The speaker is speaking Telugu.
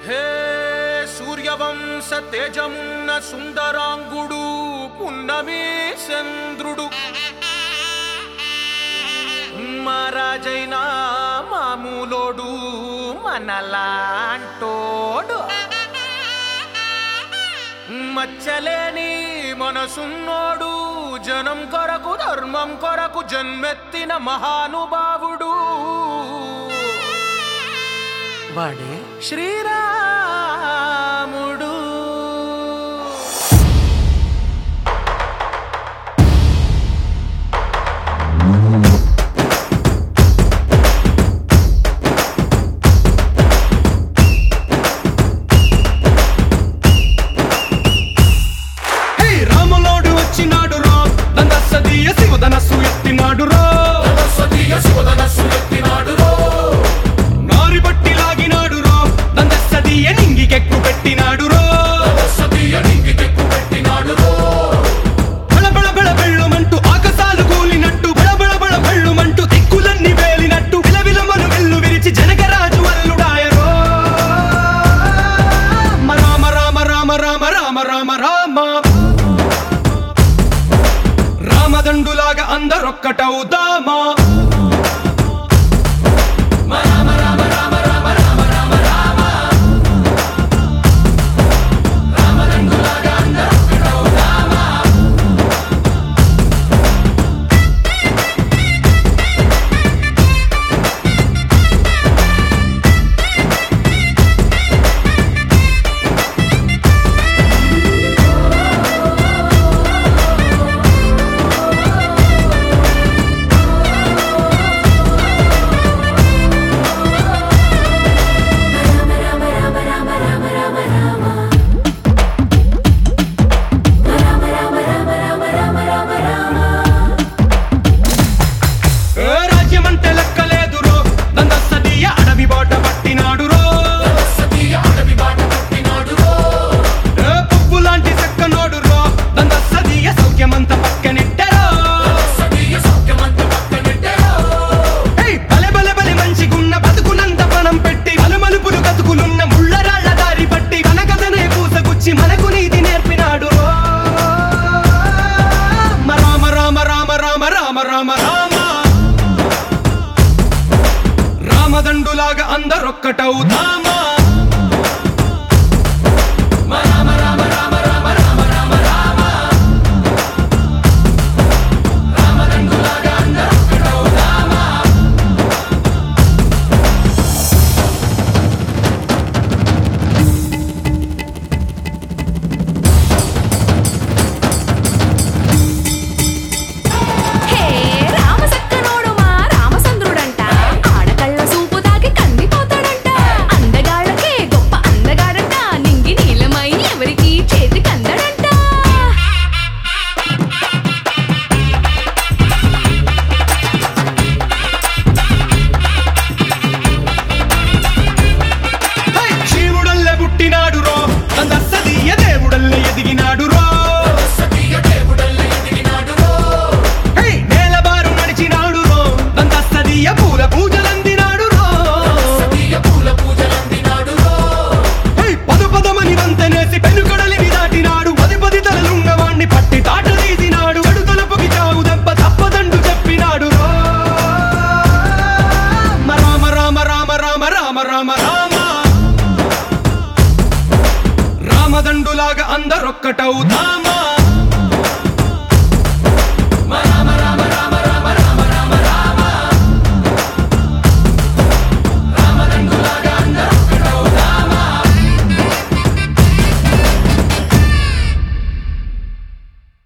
హే సూర్యవంశ తేజమున్న సుందరాంగుడు పున్నమి చంద్రుడు మహారాజైన మామూలోడు మనలాంటోడు మచ్చలేని మనసున్నోడు జనం కొరకు ధర్మం కొరకు జన్మెత్తిన మహానుభావుడు వాడే శ్రీరాముడు. శివధనస్సు ఎత్తినాడు రో నారి బట్టి లాగినాడు రో దందస్సదీయ నింగికెక్కు పెట్టినాడు రో బళబళ బళ బెళ్ళుమంటూ ఆకాశాలు కూలినట్టు బళబళ బళ బెళ్ళుమంటూ దిక్కులన్నీ వేలినట్టు విలవిలమను వెల్లు విరిచి జనకరాజు అల్లుడాయరో రామ రామ రామ రామ రామ రామ రామ రామదండులాగా అందరొక్కటవుదామా. రామదండులాగా అందరొక్కటవుదామా. రామదండులాగా అందరొక్కటవుదామా.